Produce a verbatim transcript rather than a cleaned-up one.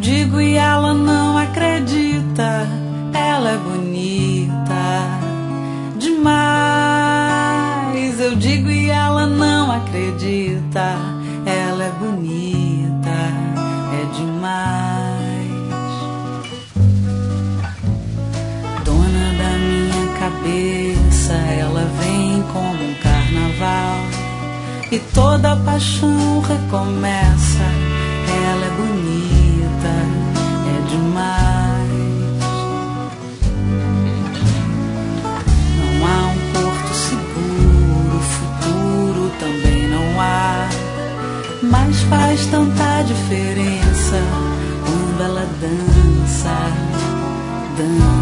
digo e ela não acredita. Ela é bonita demais. Eu digo e ela não acredita. Ela é bonita, é demais. Dona da minha cabeça, ela vem como um carnaval e toda paixão recomeça. Ela é bonita, é demais. Não há um porto seguro, futuro também não há, mas faz tanta diferença quando ela dança, dança.